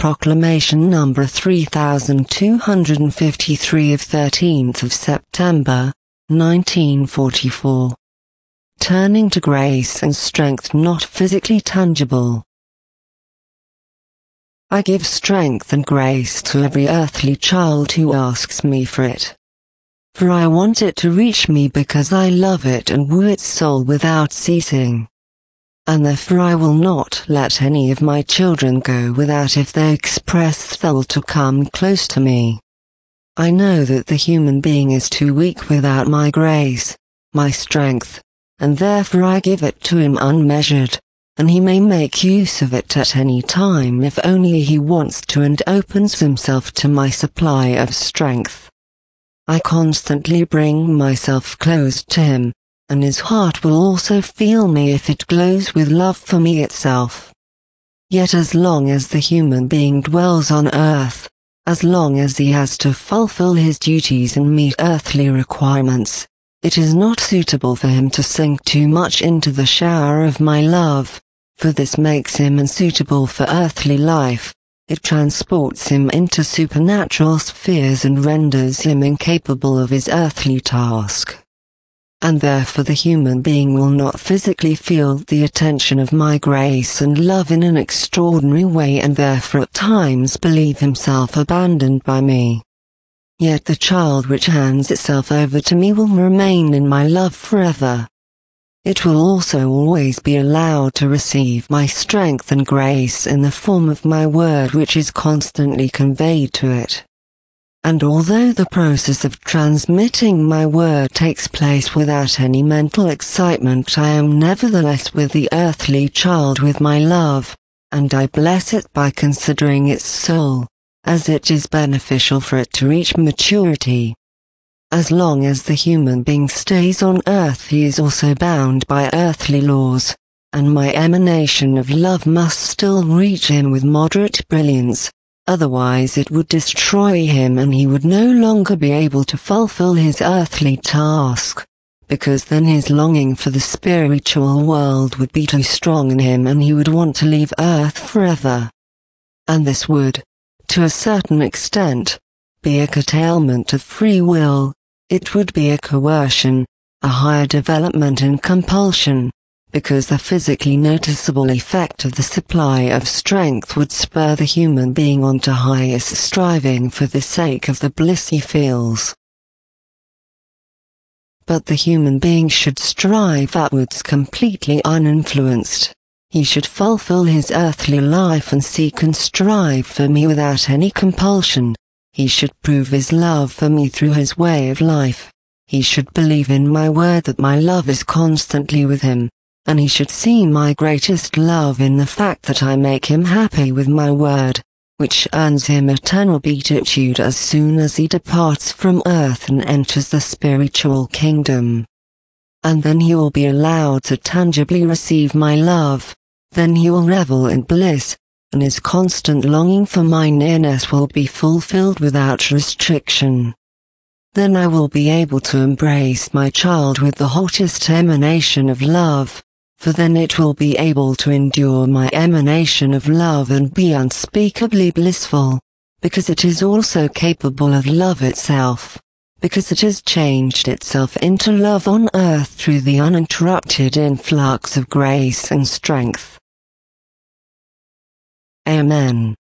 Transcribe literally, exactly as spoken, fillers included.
Proclamation number three thousand two hundred fifty-three of thirteenth of September, nineteen forty-four. Turning to grace and strength not physically tangible. I give strength and grace to every earthly child who asks me for it. For I want it to reach me because I love it and woo its soul without ceasing. And therefore I will not let any of my children go without if they express will to come close to me. I know that the human being is too weak without my grace, my strength, and therefore I give it to him unmeasured, and he may make use of it at any time if only he wants to and opens himself to my supply of strength. I constantly bring myself close to him, and his heart will also feel me if it glows with love for me itself. Yet as long as the human being dwells on earth, as long as he has to fulfill his duties and meet earthly requirements, it is not suitable for him to sink too much into the shower of my love, for this makes him unsuitable for earthly life. It transports him into supernatural spheres and renders him incapable of his earthly task. And therefore the human being will not physically feel the attention of my grace and love in an extraordinary way and therefore at times believe himself abandoned by me. Yet the child which hands itself over to me will remain in my love forever. It will also always be allowed to receive my strength and grace in the form of my word which is constantly conveyed to it. And although the process of transmitting my word takes place without any mental excitement, I am nevertheless with the earthly child with my love, and I bless it by considering its soul, as it is beneficial for it to reach maturity. As long as the human being stays on earth, he is also bound by earthly laws, and my emanation of love must still reach him with moderate brilliance. Otherwise it would destroy him and he would no longer be able to fulfill his earthly task, because then his longing for the spiritual world would be too strong in him and he would want to leave earth forever. And this would, to a certain extent, be a curtailment of free will. It would be a coercion, a higher development in compulsion, because the physically noticeable effect of the supply of strength would spur the human being on to highest striving for the sake of the bliss he feels. But the human being should strive upwards completely uninfluenced. He should fulfill his earthly life and seek and strive for me without any compulsion. He should prove his love for me through his way of life. He should believe in my word that my love is constantly with him. And he should see my greatest love in the fact that I make him happy with my word, which earns him eternal beatitude as soon as he departs from earth and enters the spiritual kingdom. And then he will be allowed to tangibly receive my love, then he will revel in bliss, and his constant longing for my nearness will be fulfilled without restriction. Then I will be able to embrace my child with the hottest emanation of love, for then it will be able to endure my emanation of love and be unspeakably blissful, because it is also capable of love itself, because it has changed itself into love on earth through the uninterrupted influx of grace and strength. Amen.